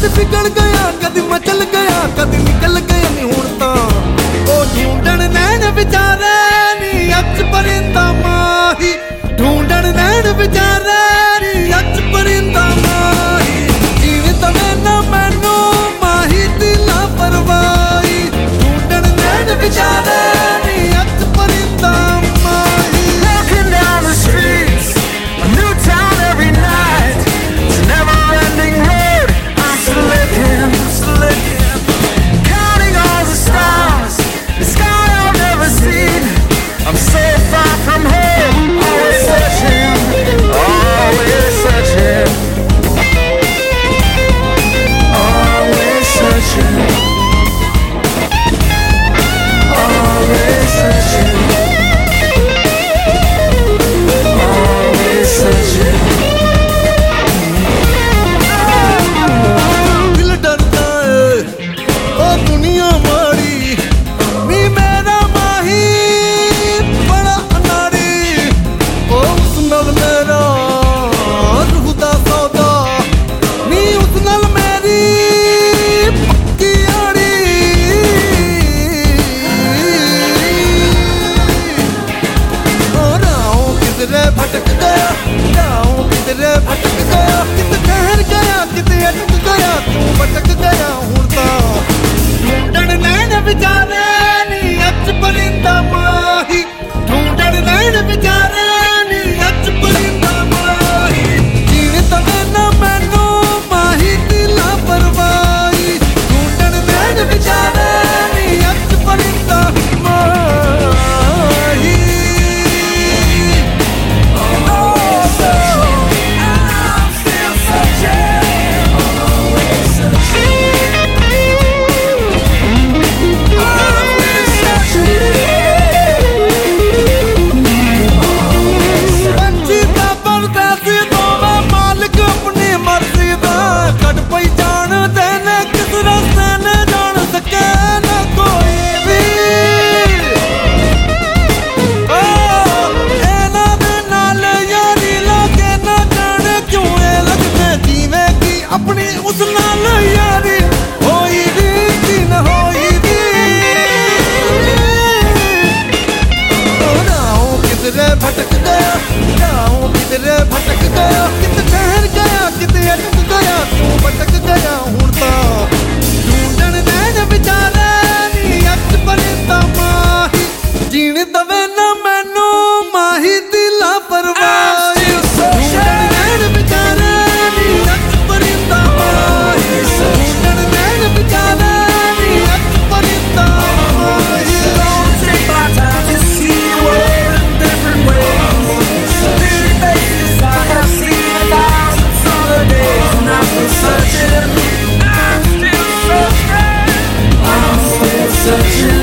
कद पिघल गया कद मचल गया कद निकल गया नी हुण तां ओ ढूंढण नैन विचारे नी अच परिंदा माही ढूंढण नैन विचारे नी अच परिंदा माही जीण तवे ना मैनू माही दी लापरवाही ढूंढण नैन विचारे नी अच परिंदा माही Walking down the streets, a new town every night. It's a never-ending road. I'm still looking, counting all the stars, the sky I've never seen. I'm so far from home, always searching, always searching, always searching, always searching. दिल डरता है ओ दुनिया माड़ी नी मेरा माही बड़ा अनाड़ी ओ उस नाल मेरा रूह दा सौदा नी उस नाल मेरी पक्की यारी ओ राहों किधरे भटक गया राहों किधरे भटक गया कित ठहर गया कित अटक गया तू भटक गया हुण तां ढूंढण नैन विचारे नी अच परिंदा माही ढूंढण नैन विचारे नी अच परिंदा माही जीण तवे ना मैनू माही दी लापरवाही ढूंढण नैन विचारे नी अच परिंदा माही अपनी उस नाल यारी होई दी कि न होई दी राहों किधरे भटक गया राहों किधरे भटक गया कित ठहर गया कित अटक गया तू भटक गया हुण तां ढूंढण नैन विचारे नी अच परिंदा माही जीण दवे ना मैनू माही दी लापरवाही ढूंढण नैन विचारे नी अच परिंदा माही ढूंढण नैन विचारे नी अच परिंदा माही Take my time to see the world in different ways. Daily basis, I have seen 1,000 other days, and I'm still searching. I'm still searching. I'm still searching.